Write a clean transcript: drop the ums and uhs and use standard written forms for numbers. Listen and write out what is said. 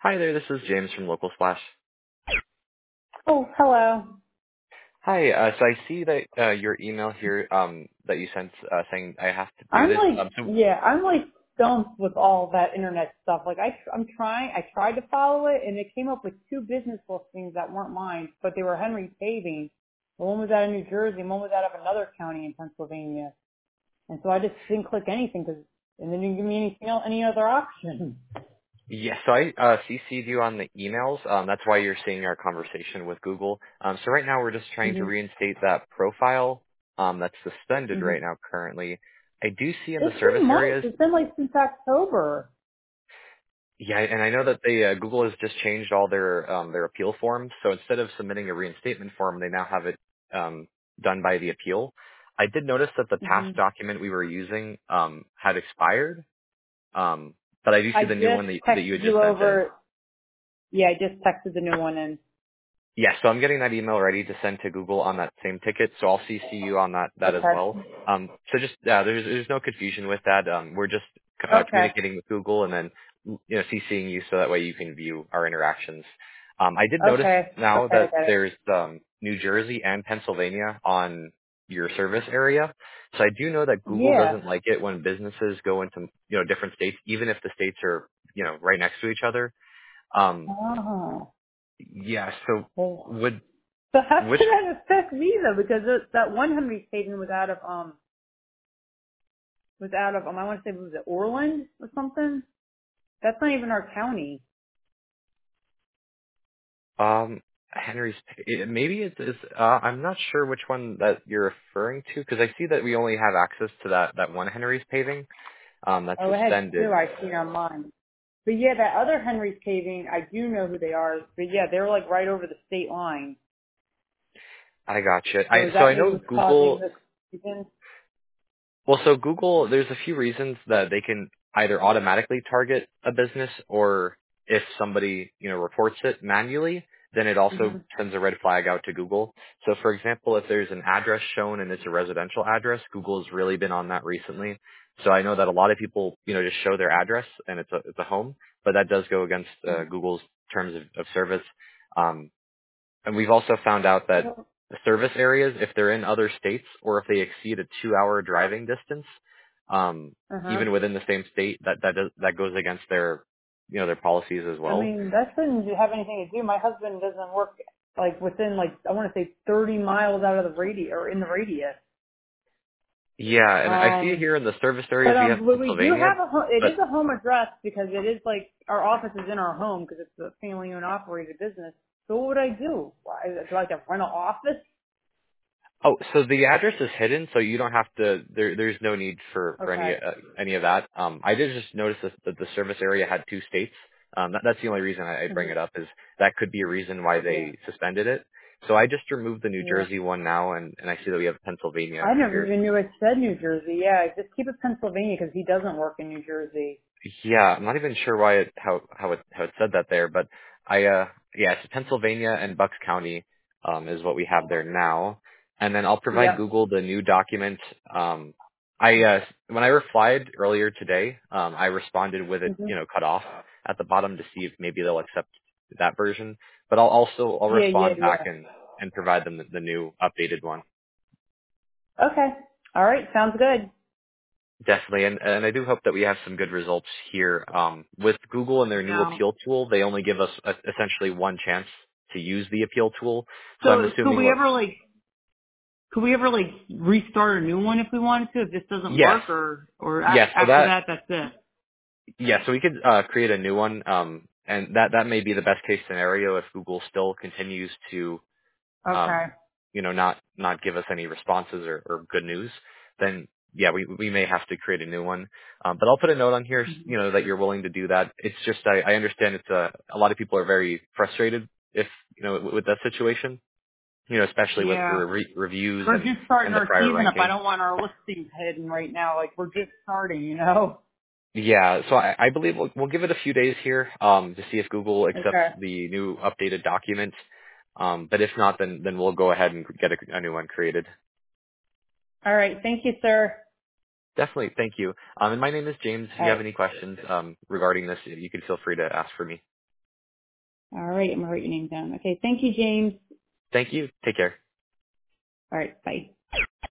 Hi there, this is James from Local Splash. Oh, hello. Hi, so I see that your email here that you sent saying I have to do I'm this. like, So yeah, I'm like stumped with all that internet stuff. Like I tried to follow it and it came up with two business listings that weren't mine, but they were Henry Paving. One was out of New Jersey and one was out of another county in Pennsylvania. And so I just didn't click anything because, and then you give me anything else, any other option. yes, so I CC'd you on the emails. That's why you're seeing our conversation with Google. So right now we're just trying to hmm reinstate that profile that's suspended hmm right now currently. I do see in the It's service been months. areas. It's been like since October. Yeah, and I know that they Google has just changed all their appeal forms. So instead of submitting a reinstatement form, they now have it done by the appeal. I did notice that the hmm task document we were using had expired, but I do I see the new just one that you texted had just you sent in. over. Yeah, I just texted the new one in. Yeah, so I'm getting that email ready to send to Google on that same ticket, so I'll CC you on that as Okay. well. So just there's no confusion with that. We're just Okay. communicating with Google and then CCing you so that way you can view our interactions. I did notice Okay. now Okay, I that got it. there's New Jersey and Pennsylvania on your service area. So I do know that Google Yeah. doesn't like it when businesses go into different states, even if the states are right next to each other. Um, Oh. yeah. So Well, would so how which should that affect me though? Because that one Henry Payton was out of I want to say was it Orland or something? That's not even our county. Henry's, maybe it's, I'm not sure which one that you're referring to, because I see that we only have access to that one Henry's paving, that's Oh, it had suspended. two I seen on mine. But yeah, that other Henry's Paving, I do know who they are. But yeah, they're like right over the state line. I gotcha. So is So that I what know was causing Google, this reason? well, so Google, there's a few reasons that they can either automatically target a business, or if somebody, reports it manually, then it also Mhm. sends a red flag out to Google. So for example, if there's an address shown and it's a residential address, Google's really been on that recently. So I know that a lot of people, just show their address and it's a home, but that does go against Google's terms of service. Um, and we've also found out that the service areas, if they're in other states or if they exceed a 2-hour driving distance, Uh huh. even within the same state, that goes against their policies as I well. mean, that shouldn't have anything to do. My husband doesn't work like within like I want to say 30 miles out of the radius or in the radius. Yeah, and I see it Um, here in the service but areas we have we do Pennsylvania, have it but is a home address because it is like our office is in our home because it's a family-owned operated business. So what would I do? Why, do I have to rent an office? oh, so the address is hidden, so you don't have to. There's no need for Okay. any of that. I did just notice that the service area had two states. That's the only reason I bring hmm it up, is that could be a reason why Yeah. they suspended it. So I just removed the New Yeah. Jersey one now, and I see that we have Pennsylvania I never here. even knew it said New Jersey. Yeah, just keep it Pennsylvania because he doesn't work in New Jersey. Yeah, I'm not even sure why how it said that there, but yeah, it's Pennsylvania and Bucks County is what we have there now. And then I'll provide Yep. Google the new document. I when I replied earlier today, I responded with it, hmm cut off at the bottom to see if maybe they'll accept that version. But I'll Yeah, yeah, respond back yeah. and provide them the new updated one. Okay. All right. Sounds good. Definitely, and I do hope that we have some good results here. With Google and their new Um, appeal tool, they only give us essentially one chance to use the appeal tool. So I'm so could assuming we ever like restart a new one if we wanted to if this doesn't yes, work or yes. So after that that that's it? so we could create a new one, and that may be the best case scenario if Google still continues to Okay. um, not give us any responses or good news, then yeah, we may have to create a new one. But I'll put a note on here, hmm that you're willing to do that. It's just I understand it's a lot of people are very frustrated if with that situation, especially with the Yeah. reviews We're and just starting the our prior season up. I ranking. don't want our listings hidden right now. Like we're just starting. Yeah, so I believe we'll give it a few days here to see if Google accepts Okay. the new updated document. But if not, then we'll go ahead and get a new one created. All right. Thank you, sir. Definitely. Thank you. And my name is James. If All you have right. any questions regarding this, you can feel free to ask for me. All right, I'm gonna write your name down. Okay, thank you, James. Thank you. Take care. All right, bye.